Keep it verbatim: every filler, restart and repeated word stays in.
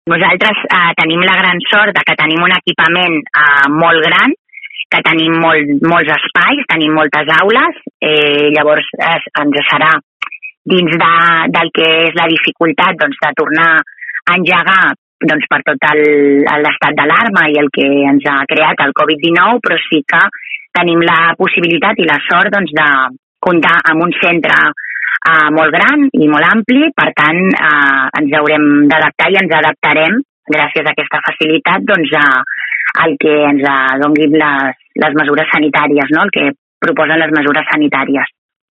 Nosaltres eh, tenim la gran sort de que tenim un equipament eh, molt gran, que tenim molt, molts espais, tenim moltes aules, eh, llavors es, ens serà dins de, del que és la dificultat doncs, de tornar a engegar doncs, per tot l'estat d'alarma i el que ens ha creat el covid dinou, però sí que tenim la possibilitat i la sort doncs, de comptar amb un centre eh, molt gran i molt ampli, per tant eh, ens haurem d'adaptar i ens adaptarem gràcies a aquesta facilitat doncs, a, al que ens donin les, les mesures sanitàries, no? El que proposen les mesures sanitàries.